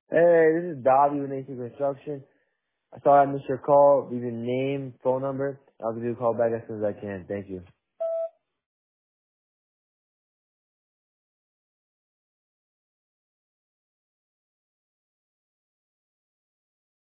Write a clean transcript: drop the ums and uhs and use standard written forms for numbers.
Hey, this is Bobby with Nation Construction. I saw I missed your call. Leave your name, phone number. I'll give you a call back as soon as I can. Thank you.